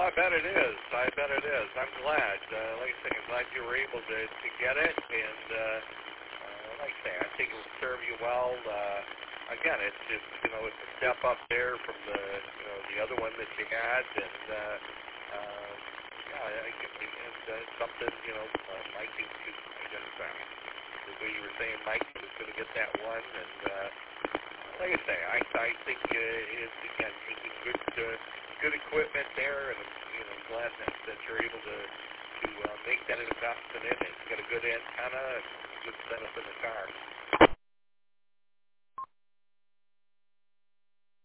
I bet it is. I bet it is. I'm glad. Like I say, I'm glad you were able to get it. And like I say, I think it will serve you well. Again, it's just, it's a step up there from the other one that you had. And, it's something, Mike is, the way you were saying Mike was going to get that one. And like I say, I think it's, again, using good equipment there, and glad that you're able to make that investment in it. It's got a good antenna, and good setup in the car.